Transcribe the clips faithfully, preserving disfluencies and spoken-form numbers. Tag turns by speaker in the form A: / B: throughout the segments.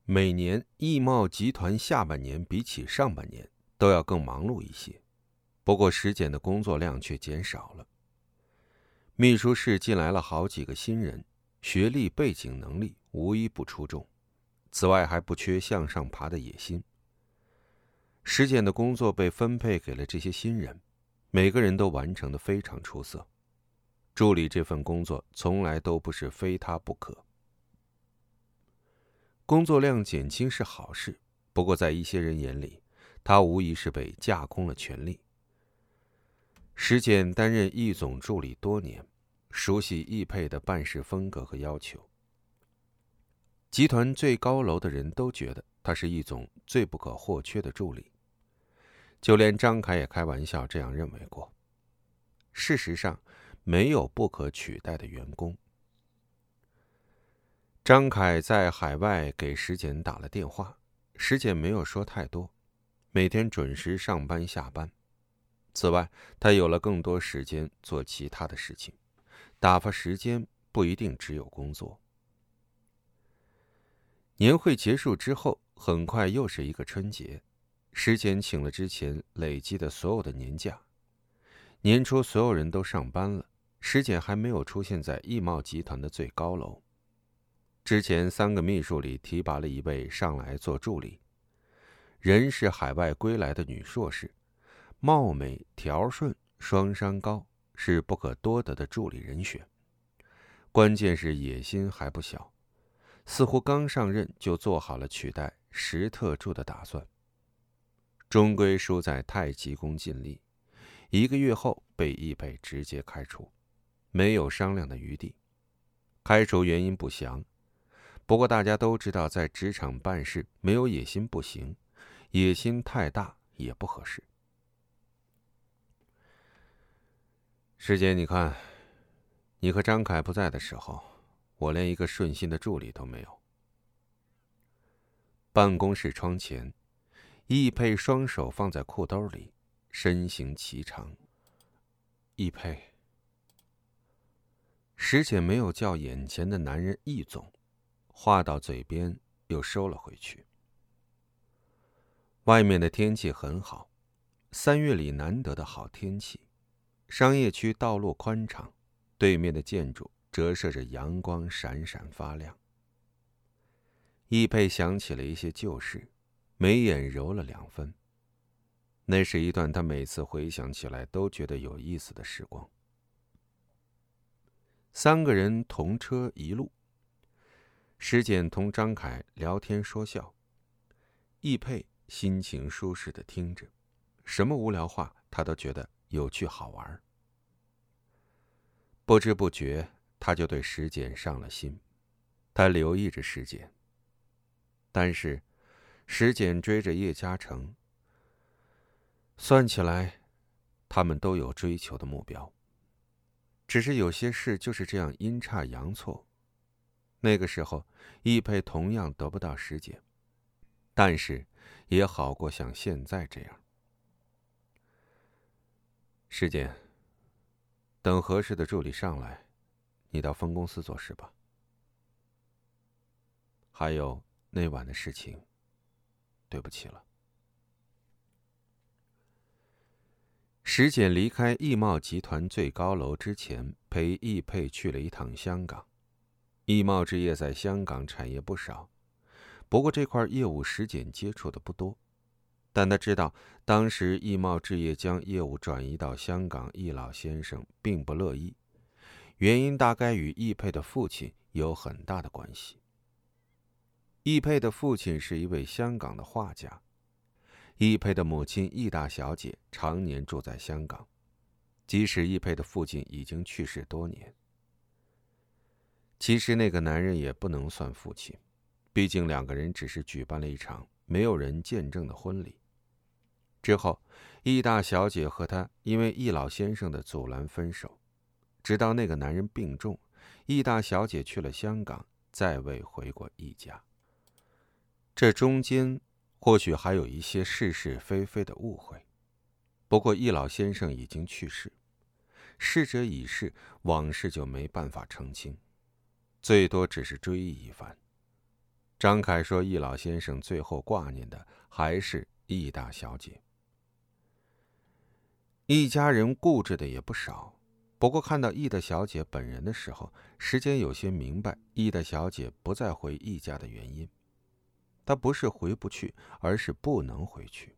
A: 每年易茂集团下半年比起上半年都要更忙碌一些，不过石简的工作量却减少了。秘书室进来了好几个新人，学历、背景、能力无一不出众，此外还不缺向上爬的野心。石简的工作被分配给了这些新人，每个人都完成得非常出色。助理这份工作从来都不是非他不可。工作量减轻是好事，不过在一些人眼里，他无疑是被架空了权力。石简担任易总助理多年，熟悉易配的办事风格和要求。集团最高楼的人都觉得他是易总最不可或缺的助理，就连张凯也开玩笑这样认为过。事实上，没有不可取代的员工。张凯在海外给石简打了电话，石简没有说太多，每天准时上班下班。此外，他有了更多时间做其他的事情，打发时间不一定只有工作。年会结束之后，很快又是一个春节，石简请了之前累积的所有的年假。年初所有人都上班了，石简还没有出现在易茂集团的最高楼。之前三个秘书里提拔了一位上来做助理，人是海外归来的女硕士，貌美条顺，双商高，是不可多得的助理人选。关键是野心还不小，似乎刚上任就做好了取代石特助的打算。终归输在太急功近利，一个月后被易配直接开除，没有商量的余地。开除原因不详，不过大家都知道，在职场办事没有野心不行，野心太大也不合适。师姐，你看，你和张凯不在的时候，我连一个顺心的助理都没有。办公室窗前，易配双手放在裤兜里，身形颀长。易配。石简没有叫眼前的男人易总，话到嘴边又收了回去。外面的天气很好，三月里难得的好天气。商业区道路宽敞，对面的建筑折射着阳光，闪闪发亮。易配想起了一些旧事，眉眼揉了两分。那是一段他每次回想起来都觉得有意思的时光。三个人同车一路，石简同张凯聊天说笑，易配心情舒适地听着，什么无聊话他都觉得有趣好玩。不知不觉他就对石简上了心，他留意着石简。但是石简追着叶嘉诚，算起来他们都有追求的目标，只是有些事就是这样阴差阳错。那个时候易配同样得不到石简，但是也好过像现在这样。石简，等合适的助理上来，你到分公司做事吧。还有那晚的事情，对不起了。石简离开易茂集团最高楼之前，陪易配去了一趟香港。易茂置业在香港产业不少，不过这块业务石简接触的不多。但他知道，当时易茂置业将业务转移到香港，易老先生并不乐意，原因大概与易配的父亲有很大的关系。易配的父亲是一位香港的画家，易配的母亲易大小姐常年住在香港，即使易配的父亲已经去世多年。其实那个男人也不能算父亲，毕竟两个人只是举办了一场没有人见证的婚礼。之后，易大小姐和他因为易老先生的阻拦分手，直到那个男人病重，易大小姐去了香港，再未回过易家。这中间或许还有一些是是非非的误会，不过易老先生已经去世，逝者已逝，往事就没办法澄清，最多只是追忆一番。 张凯说，易老先生最后挂念的还是易大小姐。一家人固执的也不少，不过看到易大小姐本人的时候，时间有些明白易大小姐不再回易家的原因。她不是回不去，而是不能回去。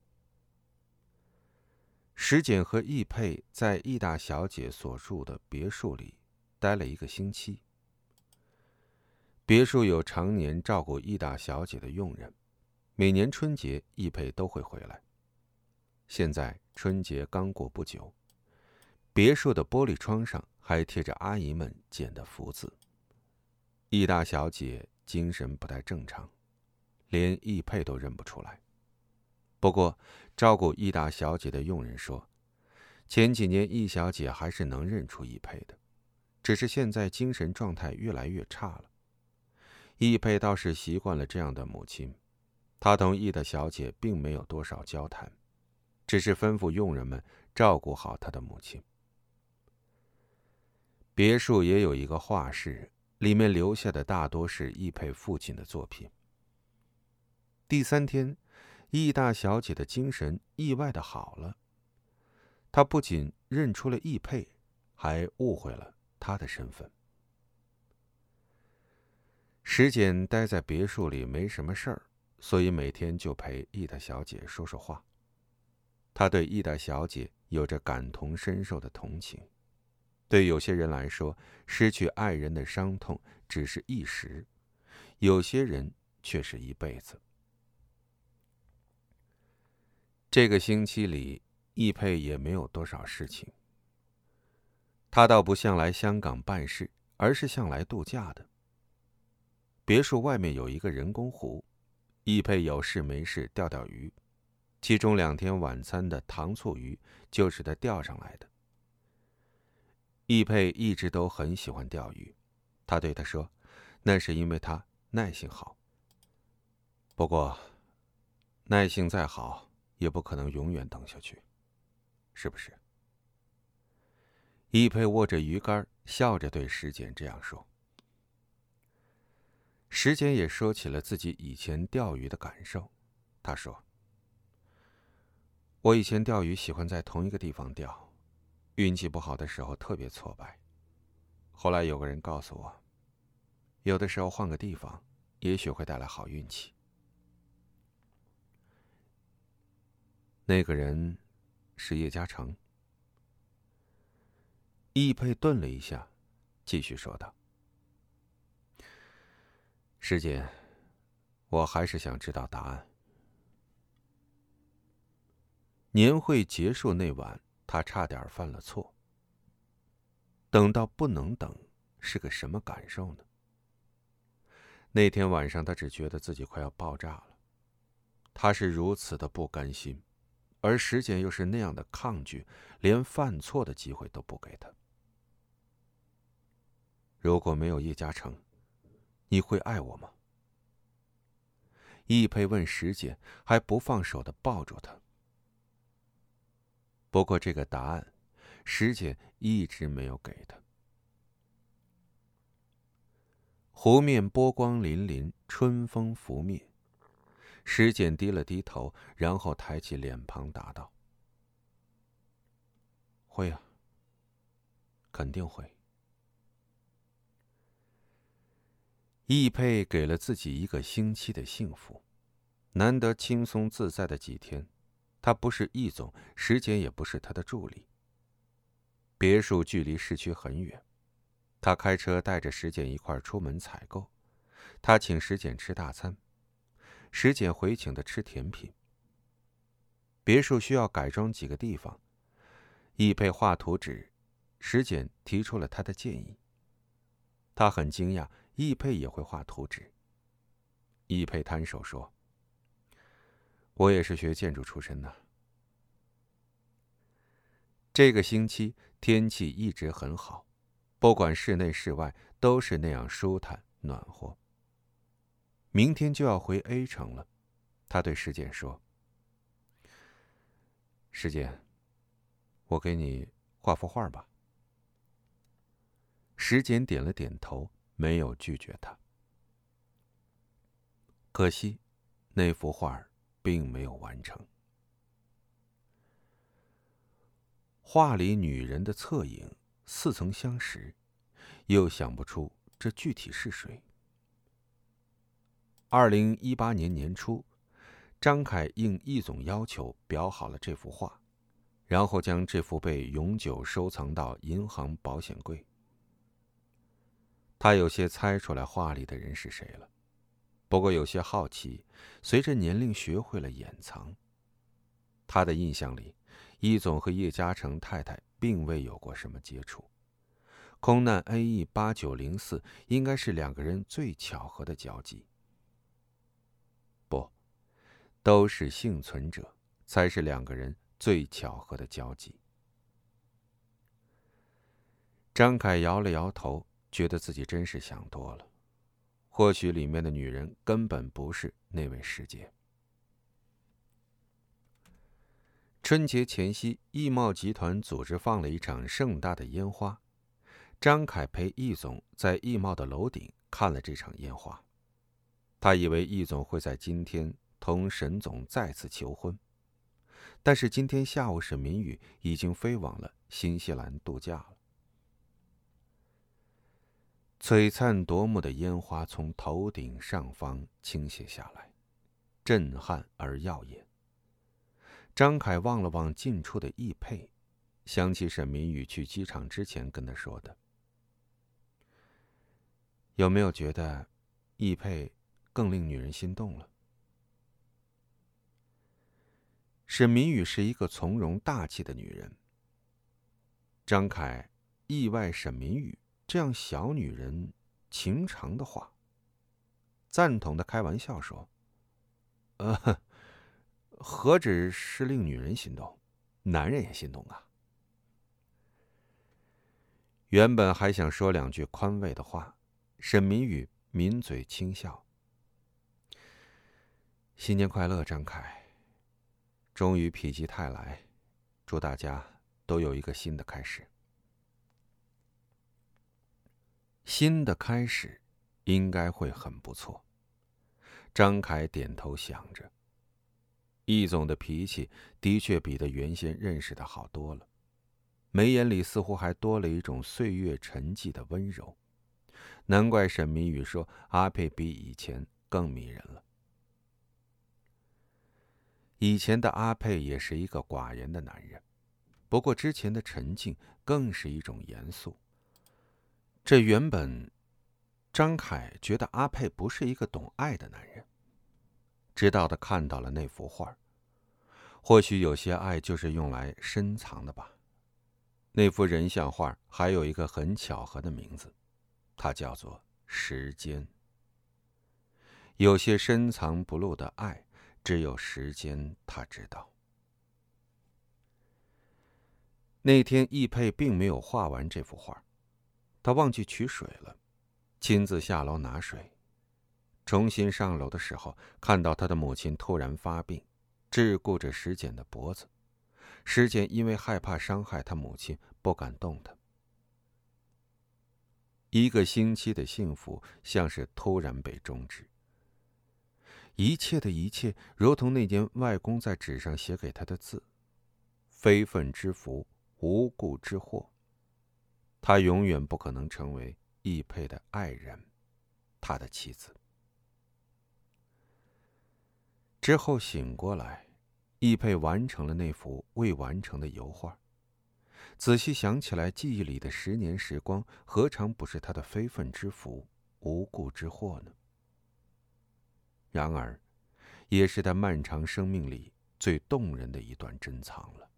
A: 石简和易佩在易大小姐所住的别墅里待了一个星期。别墅有常年照顾易大小姐的佣人，每年春节易佩都会回来。现在春节刚过不久，别墅的玻璃窗上还贴着阿姨们剪的福字。易大小姐精神不太正常，连易佩都认不出来。不过照顾易大小姐的佣人说，前几年易小姐还是能认出易佩的，只是现在精神状态越来越差了。易佩倒是习惯了这样的母亲，她同易大小姐并没有多少交谈，只是吩咐佣人们照顾好她的母亲。别墅也有一个画室，里面留下的大多是易佩父亲的作品。第三天，易大小姐的精神意外的好了，她不仅认出了易佩，还误会了他的身份。石简待在别墅里没什么事儿，所以每天就陪易大小姐说说话。他对易大小姐有着感同身受的同情。对有些人来说，失去爱人的伤痛只是一时，有些人却是一辈子。这个星期里，易佩也没有多少事情。他倒不像来香港办事，而是像来度假的。别墅外面有一个人工湖，易佩有事没事钓钓鱼，其中两天晚餐的糖醋鱼就是他钓上来的。易佩一直都很喜欢钓鱼，他对他说，那是因为他耐性好。不过，耐性再好，也不可能永远等下去，是不是？易佩握着鱼竿，笑着对石简这样说。石简也说起了自己以前钓鱼的感受。他说，我以前钓鱼喜欢在同一个地方钓，运气不好的时候特别挫败。后来有个人告诉我，有的时候换个地方，也许会带来好运气。那个人是叶嘉诚。易佩顿了一下，继续说道，石简，我还是想知道答案。年会结束那晚，他差点犯了错。等到不能等，是个什么感受呢？那天晚上，他只觉得自己快要爆炸了。他是如此的不甘心，而石简又是那样的抗拒，连犯错的机会都不给他。如果没有叶嘉诚，你会爱我吗？易佩问石简，还不放手地抱住他。不过这个答案，石简一直没有给他。湖面波光粼粼，春风拂面。石简低了低头，然后抬起脸庞答道，会啊，肯定会。易佩给了自己一个星期的幸福，难得轻松自在的几天。他不是易总，石简也不是他的助理。别墅距离市区很远，他开车带着石简一块出门采购。他请石简吃大餐，石简回请的吃甜品。别墅需要改装几个地方，易佩画图纸，石简提出了他的建议。他很惊讶，易佩也会画图纸。易佩摊手说，我也是学建筑出身的。这个星期天气一直很好，不管室内室外都是那样舒坦暖和。明天就要回 A 城了，他对石简说，石简，我给你画幅画吧。石简点了点头，没有拒绝他。 可惜，那幅画并没有完成。画里女人的侧影似曾相识，又想不出这具体是谁。二零一八年年初，张凯应易总要求裱好了这幅画，然后将这幅被永久收藏到银行保险柜。他有些猜出来画里的人是谁了，不过有些好奇，随着年龄学会了掩藏。他的印象里，易总和叶嘉诚太太并未有过什么接触。空难 A E 八九零四应该是两个人最巧合的交集。不，都是幸存者才是两个人最巧合的交集。张凯摇了摇头，觉得自己真是想多了。或许里面的女人根本不是那位师姐。春节前夕，易茂集团组织放了一场盛大的烟花。张凯陪易总在易茂的楼顶看了这场烟花。他以为易总会在今天同沈总再次求婚，但是今天下午沈明宇已经飞往了新西兰度假了。璀璨夺目的烟花从头顶上方倾泻下来，震撼而耀眼。张凯望了望近处的易佩，想起沈明宇去机场之前跟他说的。有没有觉得易佩更令女人心动了？沈明宇是一个从容大气的女人。张凯意外沈明宇这样小女人情长的话，赞同的开玩笑说：“呃，何止是令女人心动，男人也心动啊。”原本还想说两句宽慰的话，沈明宇抿嘴轻笑：“新年快乐，张凯！终于否极泰来，祝大家都有一个新的开始。”新的开始应该会很不错。张凯点头想着。易总的脾气的确比他原先认识的好多了，眉眼里似乎还多了一种岁月沉寂的温柔。难怪沈明宇说阿佩比以前更迷人了。以前的阿佩也是一个寡言的男人，不过之前的沉静更是一种严肃。这原本张凯觉得阿佩不是一个懂爱的男人，直到他看到了那幅画。或许有些爱就是用来深藏的吧。那幅人像画还有一个很巧合的名字，它叫做时间。有些深藏不露的爱，只有时间他知道。那天易佩并没有画完这幅画，他忘记取水了，亲自下楼拿水。重新上楼的时候，看到他的母亲突然发病，桎梏着石简的脖子。石简因为害怕伤害他母亲，不敢动弹。一个星期的幸福像是突然被终止。一切的一切如同那年外公在纸上写给他的字：非分之福，无故之祸。他永远不可能成为易佩的爱人，他的妻子。之后醒过来，易佩完成了那幅未完成的油画。仔细想起来，记忆里的十年时光，何尝不是他的非分之福，无故之祸呢？然而，也是他漫长生命里最动人的一段珍藏了。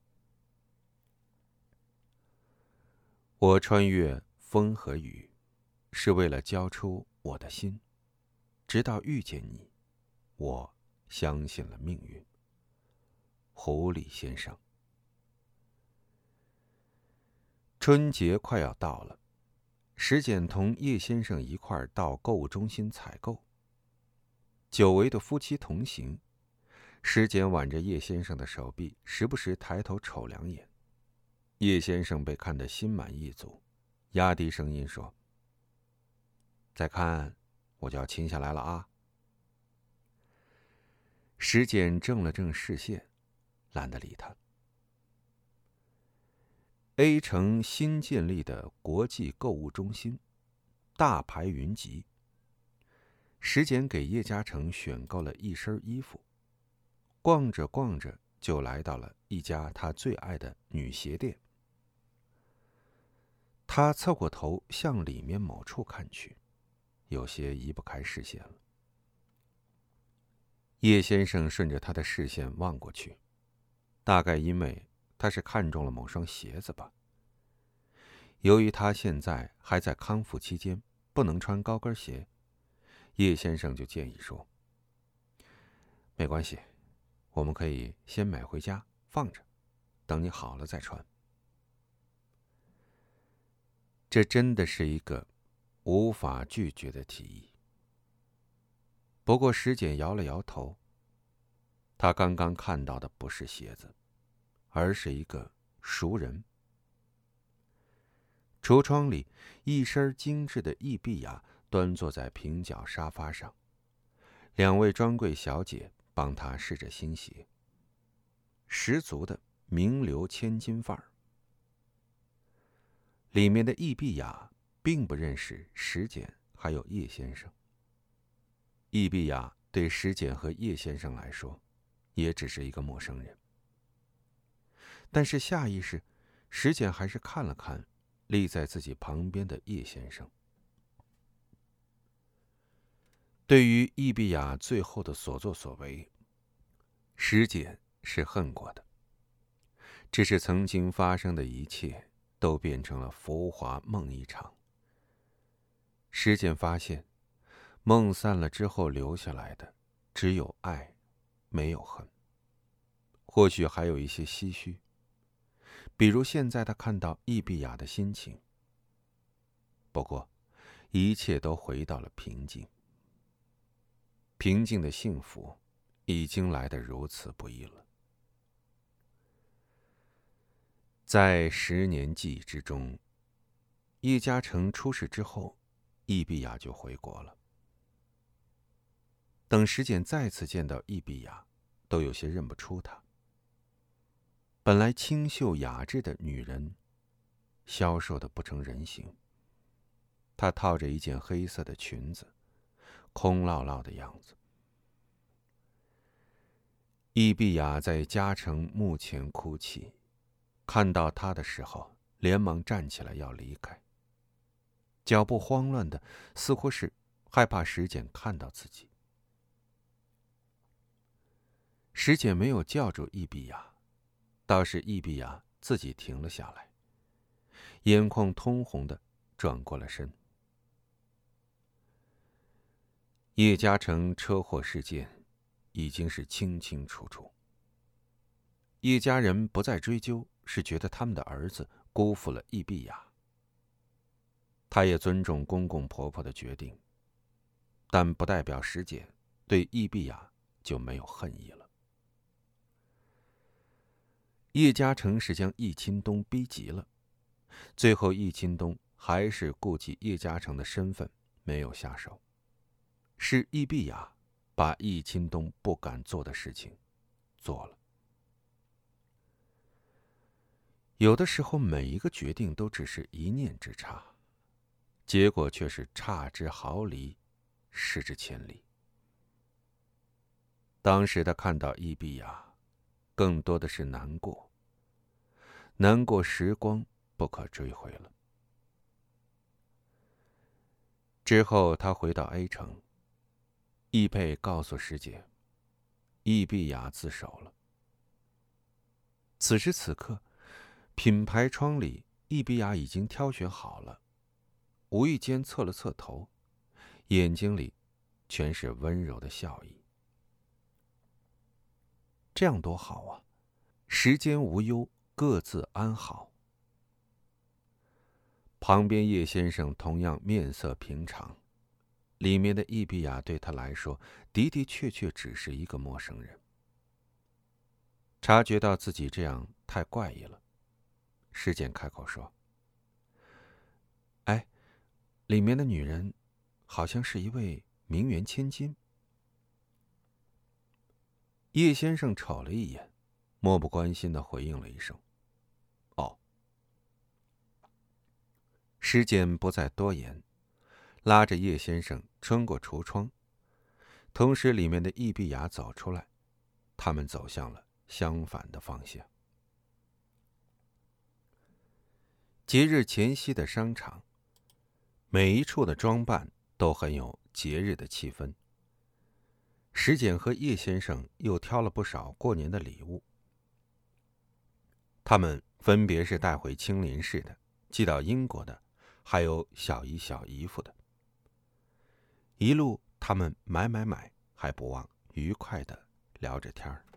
A: 我穿越风和雨，是为了交出我的心。直到遇见你，我相信了命运。狐狸先生。春节快要到了，石简同叶先生一块儿到购物中心采购。久违的夫妻同行，石简挽着叶先生的手臂，时不时抬头瞅两眼。叶先生被看得心满意足，压低声音说：“再看，我就要亲下来了啊。” 石简正了正视线，懒得理他。A 城新建立的国际购物中心，大牌云集。石简给叶嘉诚选购了一身衣服，逛着逛着就来到了一家他最爱的女鞋店。他侧过头向里面某处看去，有些移不开视线了。叶先生顺着他的视线望过去，大概因为他是看中了某双鞋子吧。由于他现在还在康复期间，不能穿高跟鞋，叶先生就建议说：“没关系，我们可以先买回家放着，等你好了再穿。”这真的是一个无法拒绝的提议。不过石简摇了摇头，他刚刚看到的不是鞋子，而是一个熟人。橱窗里，一身精致的易碧雅端坐在平角沙发上，两位专柜小姐帮她试着新鞋，十足的名流千金范儿。里面的易碧雅并不认识石简还有叶先生。易碧雅对石简和叶先生来说，也只是一个陌生人。但是下意识，石简还是看了看立在自己旁边的叶先生。对于易碧雅最后的所作所为，石简是恨过的。只是曾经发生的一切都变成了浮华梦一场。石简发现，梦散了之后留下来的只有爱，没有恨。或许还有一些唏嘘，比如现在他看到易碧雅的心情。不过，一切都回到了平静。平静的幸福，已经来得如此不易了。在十年记忆之中，叶嘉诚出事之后，易碧雅就回国了。等石简再次见到易碧雅，都有些认不出她。本来清秀雅致的女人，消瘦得不成人形。她套着一件黑色的裙子，空落落的样子。易碧雅在嘉诚墓前哭泣，看到他的时候，连忙站起来要离开，脚步慌乱的，似乎是害怕石简看到自己。石简没有叫住易碧雅，倒是易碧雅自己停了下来，眼眶通红的转过了身。叶嘉诚车祸事件已经是清清楚楚，叶家人不再追究，是觉得他们的儿子辜负了易碧雅。他也尊重公公婆婆的决定，但不代表石简对易碧雅就没有恨意了。叶嘉诚是将易钦东逼急了，最后易钦东还是顾及叶嘉诚的身份，没有下手。是易碧雅把易钦东不敢做的事情做了。有的时候，每一个决定都只是一念之差，结果却是差之毫厘，失之千里。当时他看到易碧雅，更多的是难过，难过时光不可追回了。之后他回到 A 城，易佩告诉师姐，易碧雅自首了。此时此刻，品牌窗里，易碧雅已经挑选好了，无意间侧了侧头，眼睛里全是温柔的笑意。这样多好啊，时间无忧，各自安好。旁边叶先生同样面色平常，里面的易碧雅对他来说的的确确只是一个陌生人。察觉到自己这样太怪异了，石简开口说：“哎，里面的女人好像是一位名媛千金。” 叶先生瞅了一眼，漠不关心地回应了一声：“哦。”时间不再多言，拉着叶先生穿过橱窗，同时里面的易碧雅走出来，他们走向了相反的方向。节日前夕的商场，每一处的装扮都很有节日的气氛。石简和叶先生又挑了不少过年的礼物，他们分别是带回青林市的、寄到英国的，还有小姨小姨夫的。一路他们买买买，还不忘愉快地聊着天儿。